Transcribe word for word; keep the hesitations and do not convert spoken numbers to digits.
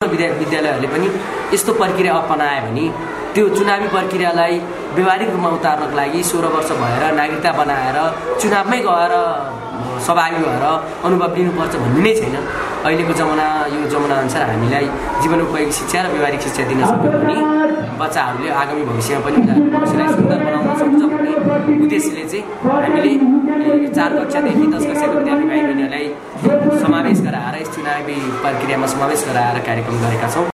विद्या विद्यालयहरूले पनि यस्तो प्रक्रिया अपनायो भने त्यो चुनावी प्रक्रियालाई व्यवहारिक रूपमा उतार्नको लागि सोह्र वर्ष भएर नागरिकता बनाएर चुनावमै गएर सहभागी भएर अनुभव लिनुपर्छ भन्ने नै छैन। अहिलेको जमाना यो जमाना अनुसार हामीलाई जीवनोपयोगी शिक्षा र व्यवहारिक शिक्षा दिन सक्यो भने बच्चाहरूले आगामी भविष्यमा पनि भविष्यलाई सुन्दर बनाउन सक्छ भन्ने उद्देश्यले चाहिँ हामीले चार कक्षादेखि दस कक्षाको विद्यार्थी भाइ बहिनीहरूलाई समावेश गराएर यस चुनावी प्रक्रियामा समावेश गराएर कार्यक्रम गरेका छौँ।